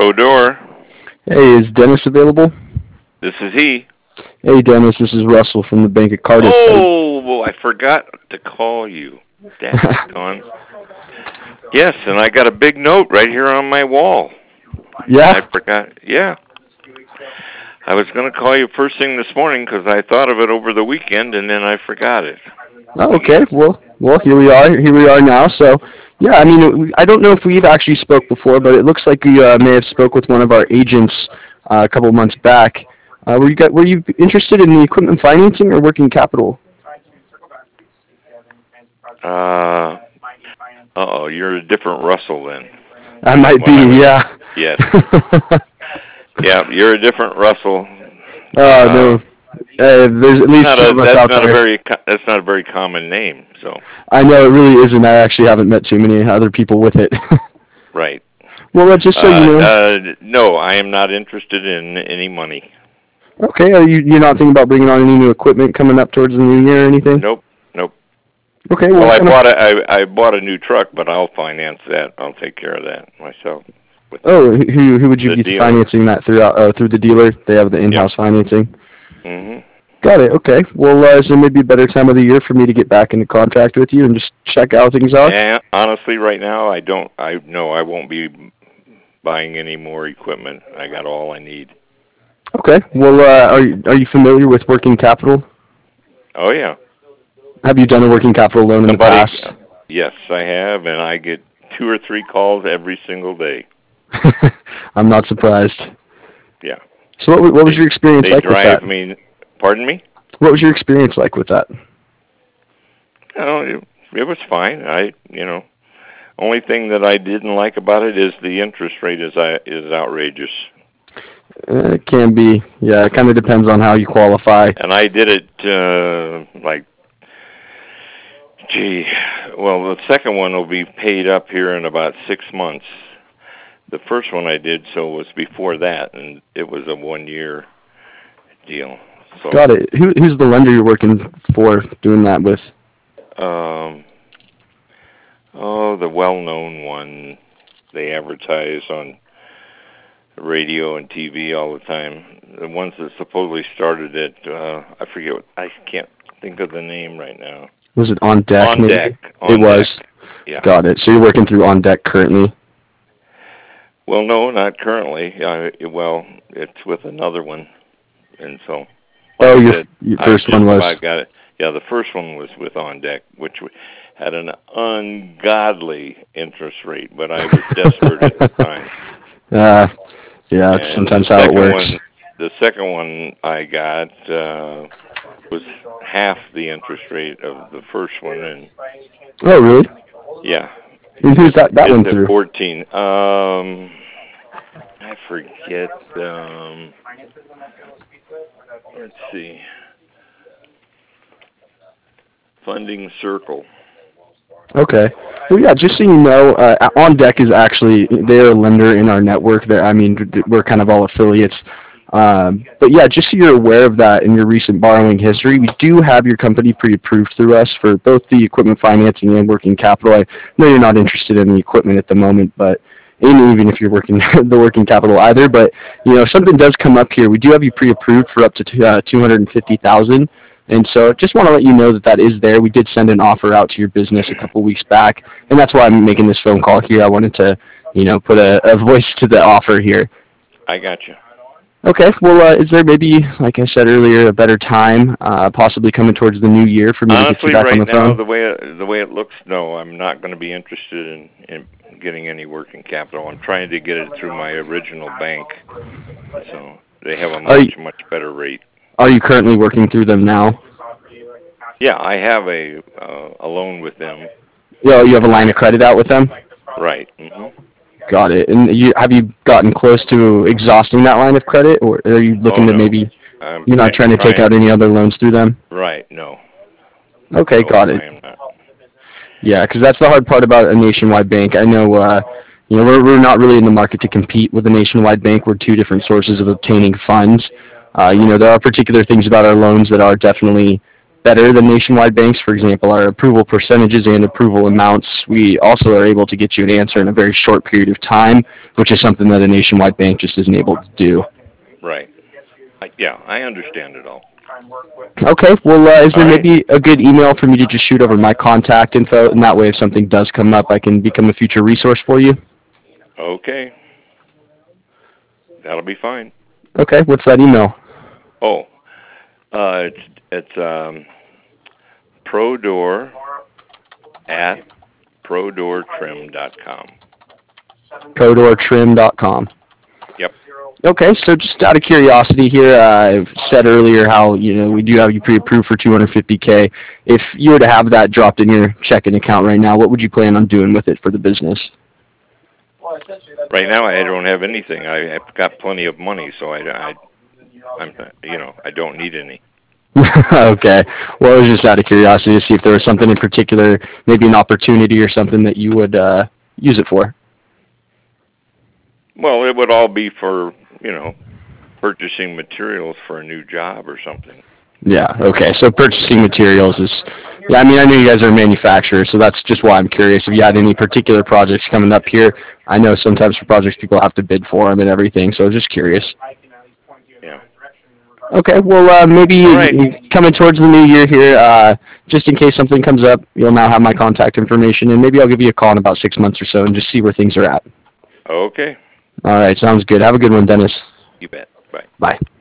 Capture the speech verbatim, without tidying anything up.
Prodor, Hey, is Dennis available? this is he. Hey, Dennis, this is Russell from the Bank of Cardiff. Oh, well, I forgot to call you. Daggone. Yes, and I got a big note right here on my wall. Yeah? I forgot. Yeah. I was going to call you first thing this morning because I thought of it over the weekend, and then I forgot it. Oh, okay. Well, well, here we are. Here we are now. So, yeah, I mean, we- I don't know if we've actually spoke before, but it looks like we uh, may have spoke with one of our agents uh, a couple of months back. Uh, were you got, were you interested in the equipment financing or working capital? Uh, uh-oh, you're a different Russell then. I might When I be, was, yeah. yes. Yeah, you're a different Russell. Oh, no. Uh, Uh, there's at least not two a, of us that's out not a there. very co- that's not a very common name. So I know it really isn't. I actually haven't met too many other people with it. right. Well, uh, just so you Uh, know. uh, no, I am not interested in any money. Okay, are you, you're not thinking about bringing on any new equipment coming up towards the new year or anything? Nope, nope. Okay, well, Well, I kind of, bought a I, I bought a new truck, but I'll finance that. I'll take care of that myself with the, oh, who who would you the be dealer. financing that through? Uh, through the dealer? They have the Yep. in-house financing. Mhm. Got it. Okay. Well, uh, is there maybe a better time of the year for me to get back into contact with you and just check how things are? And honestly, right now, I don't. I no, I won't be buying any more equipment. I got all I need. Okay. Well, uh, are you, are you familiar with working capital? Oh yeah. Have you done a working capital loan in the Somebody. past? Yes, I have, and I get two or three calls every single day. I'm not surprised. Yeah. So, what, what was They your experience they like with that? drive me. Pardon me. What was your experience like with that? No, it, it was fine. I, you know, only thing that I didn't like about it is the interest rate is I is outrageous. Uh, it can be. Yeah, it kind of depends on how you qualify. And I did it uh, like, gee, well, the second one will be paid up here in about six months. The first one I did so was before that, and it was a one-year deal. So, Got it. Who, who's the lender you're working for doing that with? um, oh, the well-known one. They advertise on radio and T V all the time. The ones that supposedly started it, uh, I forget what, I can't think of the name right now. Was it On Deck? On maybe? Deck. On It was. Deck. Yeah. Got it. So you're working through On Deck currently? Well, no, not currently. Uh, well, it's with another one, and so. Like Oh, I your, said, your I first just one was. about got it. Yeah, the first one was with On Deck, which had an ungodly interest rate, but I was desperate at the time. Uh, yeah, that's And sometimes the how it second works. one, the second one I got uh, was half the interest rate of the first one, and Oh, really? yeah, And who's that, that it's one at through? fourteen. Um, I forget. Um, let's see. Funding Circle. Okay. Well, yeah, just so you know, uh, On Deck is actually, they're a lender in our network. They're, I mean, we're kind of all affiliates. Um, but yeah, just so you're aware of that in your recent borrowing history, we do have your company pre-approved through us for both the equipment financing and working capital. I know you're not interested in the equipment at the moment, but and even if you're working the working capital either, but you know, if something does come up here, we do have you pre-approved for up to two, uh, two hundred fifty thousand. And so just want to let you know that that is there. We did send an offer out to your business a couple weeks back, and that's why I'm making this phone call here. I wanted to, you know, put a, a voice to the offer here. I got you. Okay, well, uh, is there maybe, like I said earlier, a better time, uh, possibly coming towards the new year for me to get you Honestly, back on right the now, phone? the way it, the way it looks, no, I'm not going to be interested in, in getting any working capital. I'm trying to get it through my original bank, so they have a Are much you, much better rate. are you currently working through them now? Yeah, I have a uh, a loan with them. Yeah, you have a line of credit out with them? Right. hmm Got it. And you have you gotten close to exhausting that line of credit, or are you Oh looking to no, maybe, I'm you're not trying trying to take trying. out any other loans through them? Right. No. Okay, No, got I it. am not. Yeah, because that's the hard part about a nationwide bank. I know, uh, you know, we're, we're not really in the market to compete with a nationwide bank. We're two different sources of obtaining funds. Uh, you know, there are particular things about our loans that are definitely better than nationwide banks. For example, our approval percentages and approval amounts. We also are able to get you an answer in a very short period of time, which is something that a nationwide bank just isn't able to do. Right. I, yeah, I understand it all. Okay, well, uh, is there All right. maybe a good email for me to just shoot over my contact info, and that way if something does come up, I can become a future resource for you? Okay. That'll be fine. Okay, what's that email? Oh, uh, it's it's um, Prodor at prodor trim dot com. prodor trim dot com. Yep. Okay, so just out of curiosity here, uh, I've said earlier how, you know, we do have you pre-approved for two hundred fifty K. If you were to have that dropped in your checking account right now, what would you plan on doing with it for the business? Right now, I don't have anything. I, I've got plenty of money, so I, I, I'm, you know, I don't need any. Okay. Well, it was just out of curiosity to see if there was something in particular, maybe an opportunity or something that you would uh, use it for. Well, it would all be for, you know, purchasing materials for a new job or something. Yeah, okay. So purchasing materials is, yeah, I mean, I know you guys are a manufacturer, so that's just why I'm curious. If you had any particular projects coming up here, I know sometimes for projects people have to bid for them and everything, so just curious. Yeah. Okay, well, uh, maybe right. coming towards the new year here, uh, just in case something comes up, you'll now have my contact information, and maybe I'll give you a call in about six months or so and just see where things are at. Okay. All right, sounds good. Have a good one, Dennis. You bet. Bye. Bye.